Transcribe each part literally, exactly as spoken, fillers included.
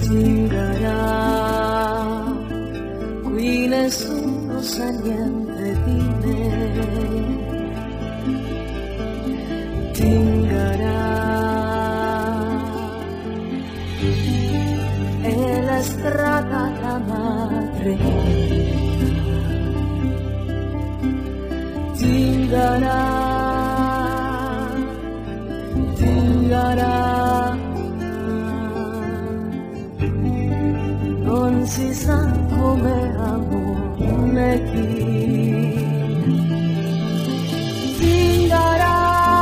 Zingara, qui nessuno sa niente di me. Zingara, è la strada la madre. Zingara, Zingara, non si sa come amore chi. Zingara,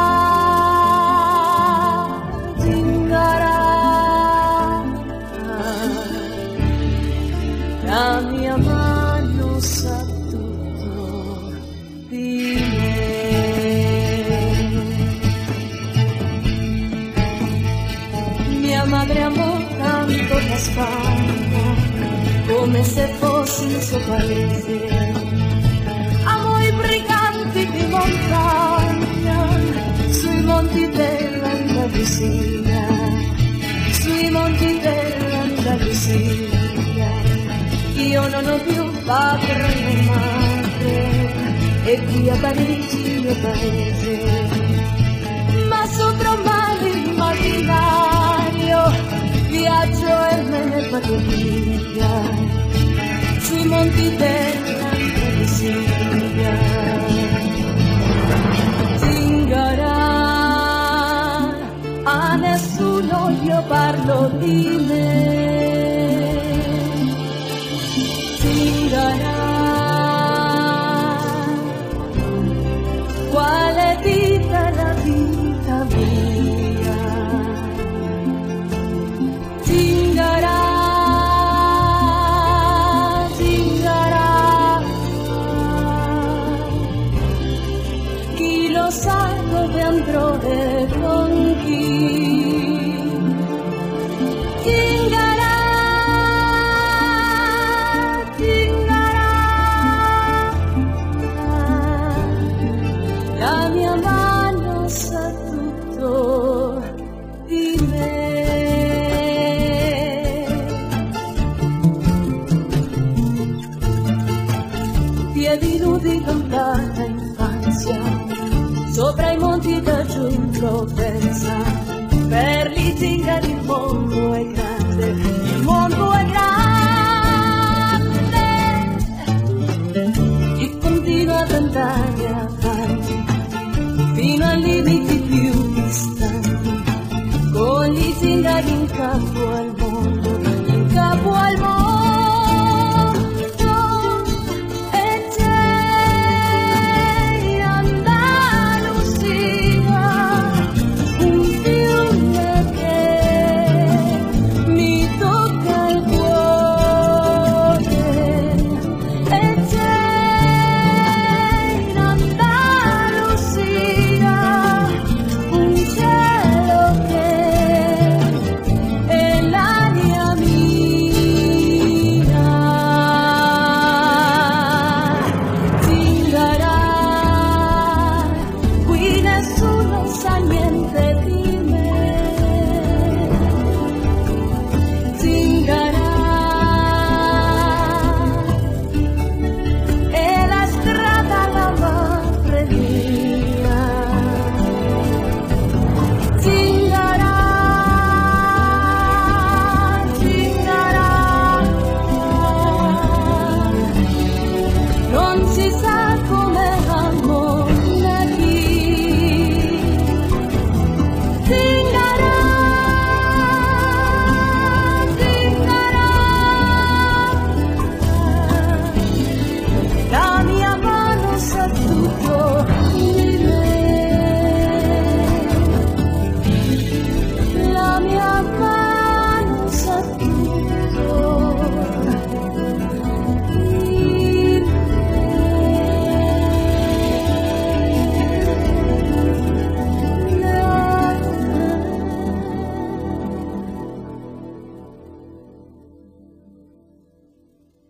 Zingara, la mia mano sa tutto di me. Mia madre amò tanto la Spagna come se fossi il suo paese. Amo i briganti di montagna sui monti dell'Andalusia, sui monti dell'Andalusia. Io non ho più padre né madre e qui a Parigi il mio paese, ma sopra un mare immaginario viaggio e me ne vado via sui monti dell'Andalusia. Zingara, a nessuno io parlo di me. Zingara, quale vita è la vita mia. Zingara, Zingara, chi lo sa dove andrò e con chi. Zingara, Zingara, la mia mano sa tutto di me. Piedi nudi lontana infanzia, sopra i monti da giù in Provenza, per gli zingari il mondo è